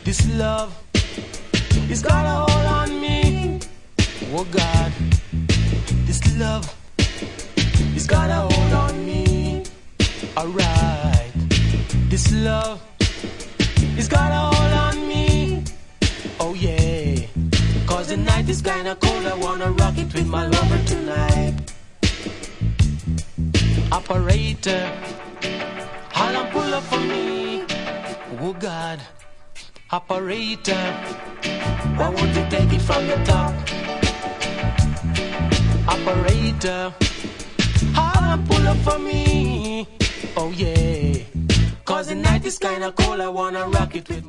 This love is got a hold on me. Oh God, this love is got a hold on me. Alright, this love is got a hold on me. Oh yeah, cause the night is kinda cold. I wanna rock it with my lover tonight. Operator, Harlem pull up for me. Oh God, operator, why won't you take it from the top? Operator, Harlem pull up for me. Oh yeah, cause the night is kinda cold. I wanna rock it with